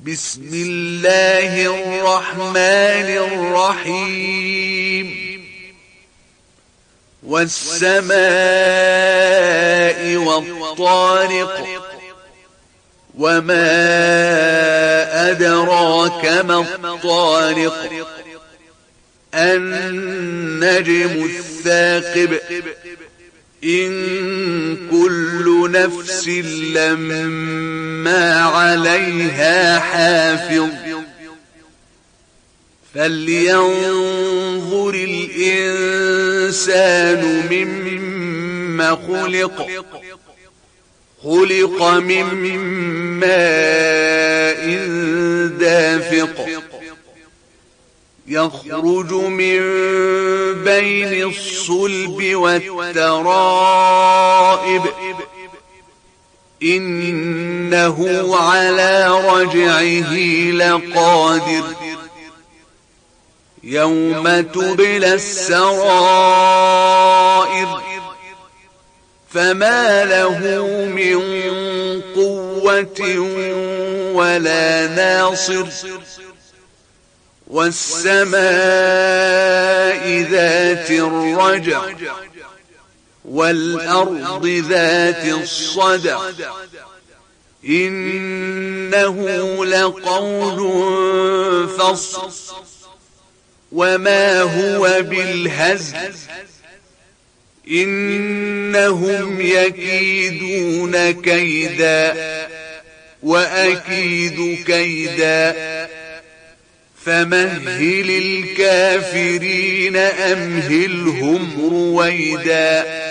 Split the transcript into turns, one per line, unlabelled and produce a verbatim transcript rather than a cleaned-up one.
بسم الله الرحمن الرحيم والسماء والطارق وما أدراك ما الطارق النجم الثاقب إن كل نفس لما عليها حافظ فلينظر الإنسان مما خلق خلق من ماء دافق يخرج من بين الصلب والترائب إنه على رجعه لقادر يوم تبلى السرائر فما له من قوة ولا ناصر والسماء ذات الرجع والأرض ذات الصدع إنه لقول فصل وما هو بالهزل إنهم يكيدون كيدا وأكيد كيدا فمهل الكافرين أمهلهم رويدا